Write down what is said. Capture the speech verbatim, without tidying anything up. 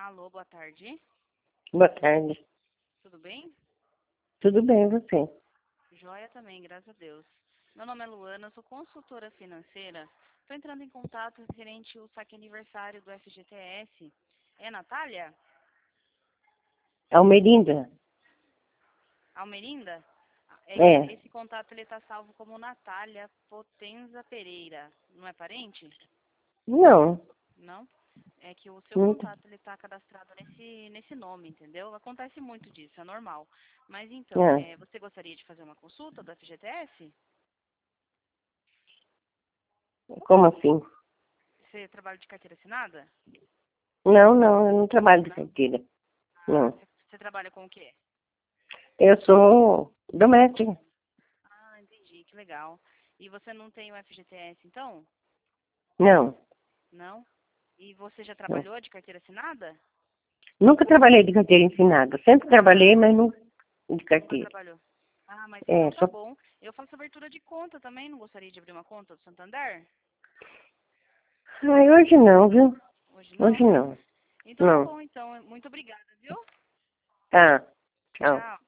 Alô, boa tarde. Boa tarde. Tudo bem? Tudo bem, e você? Joia também, graças a Deus. Meu nome é Luana, eu sou consultora financeira. Estou entrando em contato referente ao saque aniversário do F G T S. É Natália? Almerinda? Almerinda? É que É. esse contato ele está salvo como Natália Potenza Pereira. Não é parente? Não. Não? É que o seu Muito. contato ele está cadastrado nesse, nesse nome, entendeu? Acontece muito disso, é normal. Mas então, É. é, você gostaria de fazer uma consulta do F G T S? Como assim? Você trabalha de carteira assinada? Não, não, eu não trabalho de Não? carteira. Ah, Não. você, você trabalha com o quê? Eu sou doméstica. Ah, entendi, que legal. E você não tem o F G T S, então? Não. Não? E você já Não. trabalhou de carteira assinada? Nunca trabalhei de carteira ensinada. Sempre trabalhei, Ah, mas nunca de nunca carteira. trabalhou. Ah, mas É, então tá só. bom. Eu faço abertura de conta também, não gostaria de abrir uma conta do Santander? Ai, hoje não, viu? Hoje Hoje não? não. Então tá Não. bom, então. Muito obrigada, viu? Tá. Tchau. Tchau.